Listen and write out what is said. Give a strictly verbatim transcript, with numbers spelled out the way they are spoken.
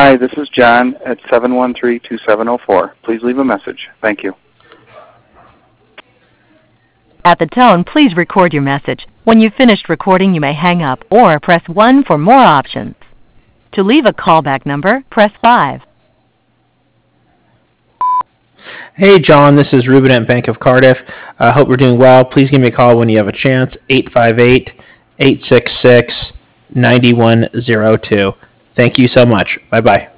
Hi, this is John at seven one three, two seven zero four. Please leave a message. Thank you. At the tone, please record your message. When you've finished recording, you may hang up or press one for more options. To leave a callback number, press five. Hey, John, this is Ruben at Bank of Cardiff. I uh, hope you're doing well. Please give me a call when you have a chance, eight five eight, eight six six, nine one zero two. Thank you so much. Bye-bye.